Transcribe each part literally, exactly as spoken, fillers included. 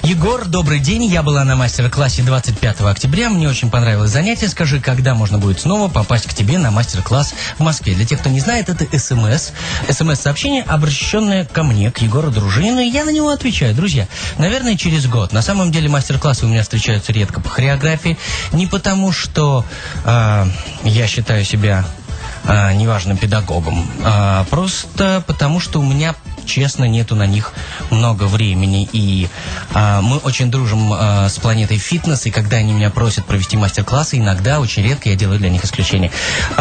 Егор, добрый день. Я была на мастер-классе двадцать пятого октября. Мне очень понравилось занятие. Скажи, когда можно будет снова попасть к тебе на мастер-класс в Москве? Для тех, кто не знает, это СМС. СМС-сообщение, обращенное ко мне, к Егору Дружинину. И я на него отвечаю. Друзья, наверное, через год. На самом деле мастер-классы у меня встречаются редко по хореографии. Не потому, что э, я считаю себя э, неважным педагогом. А просто потому, что у меня... честно, нету на них много времени. И а, мы очень дружим а, с планетой фитнес, и когда они меня просят провести мастер-классы, иногда, очень редко, я делаю для них исключение.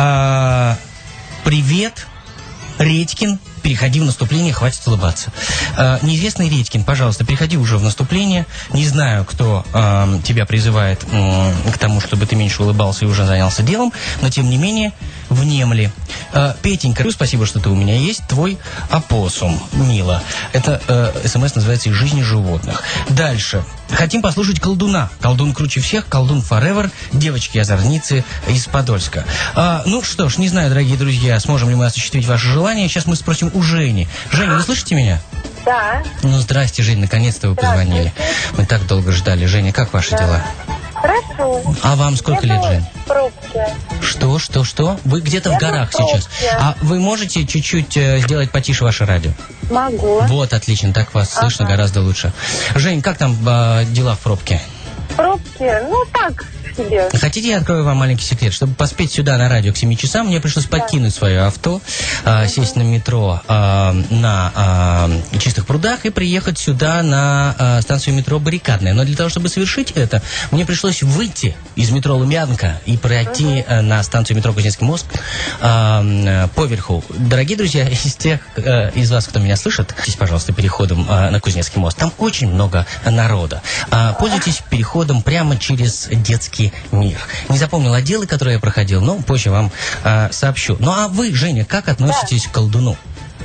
А, привет, Редькин. Переходи в наступление, хватит улыбаться. А, неизвестный Редькин, пожалуйста, переходи уже в наступление. Не знаю, кто а, тебя призывает а, к тому, чтобы ты меньше улыбался и уже занялся делом, но тем не менее, внемли. А, Петенька, спасибо, что ты у меня есть. Твой опоссум, мило. Это а, СМС называется «Из жизни животных». Дальше. Хотим послушать колдуна. Колдун круче всех, колдун forever. Девочки-озорницы из Подольска. А, ну что ж, не знаю, дорогие друзья, сможем ли мы осуществить ваше желание. Сейчас мы спросим у Жени. Женя, вы слышите меня? Да. Ну, здрасте, Жень, наконец-то вы позвонили. Мы так долго ждали. Женя, как ваши да. дела? Хорошо. А вам сколько Я лет, Жень? Пробки. Что, что, что? Вы где-то в горах пробки. сейчас. А вы можете чуть-чуть э, сделать потише ваше радио? Могу. Вот, отлично, так вас ага. слышно гораздо лучше. Жень, как там э, дела в пробке? Пробки, ну так себе. Хотите, я открою вам маленький секрет? Чтобы поспеть сюда на радио к семи часам, мне пришлось да. покинуть свое авто, э, сесть на метро э, на э, Чистых прудах и приехать сюда на э, станцию метро Баррикадная. Но для того, чтобы совершить это, мне пришлось выйти из метро Лумянка и пройти э, на станцию метро Кузнецкий мост э, поверху. Дорогие друзья, из тех э, из вас, кто меня слышит, здесь, пожалуйста, переходом э, на Кузнецкий мост. Там очень много народа. Э, пользуйтесь переходом прямо через детский мир. Не запомнил отделы, которые я проходил, но позже вам э, сообщу. Ну а вы, Женя, как относитесь да. к колдуну?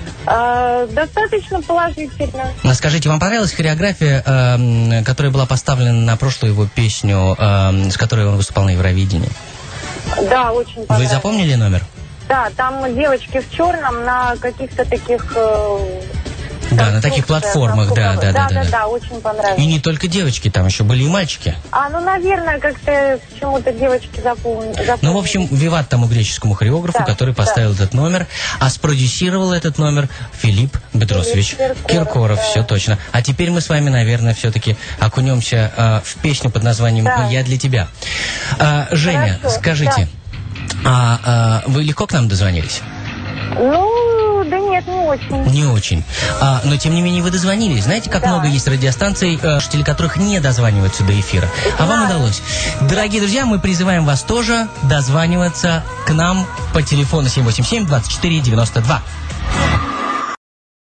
А, достаточно положительно. Скажите, вам понравилась хореография, э, которая была поставлена на прошлую его песню, э, с которой он выступал на Евровидении? Да, очень понравилось. Вы запомнили номер? Да, там девочки в черном на каких-то таких... Э... Да, на таких платформах, да, да, да, да, да, да, очень понравилось. И не только девочки, там еще были и мальчики. А, ну, наверное, как-то почему-то девочки запомнили. Ну, в общем, виват тому греческому хореографу, да, который поставил да. этот номер, а спродюсировал этот номер Филипп Бедросович Киркоров, Киркоров да. все точно. А теперь мы с вами, наверное, все-таки окунемся э, в песню под названием да. «Я для тебя». А, Женя, Хорошо. скажите, да. а, а, вы легко к нам дозвонились? Ну... Да нет, не очень. Не очень. А, но, тем не менее, вы дозвонились. Знаете, как да. много есть радиостанций, э, слушатели которых не дозваниваются до эфира. А вам удалось. Дорогие друзья, мы призываем вас тоже дозваниваться к нам по телефону семь восемь семь двадцать четыре девяносто два.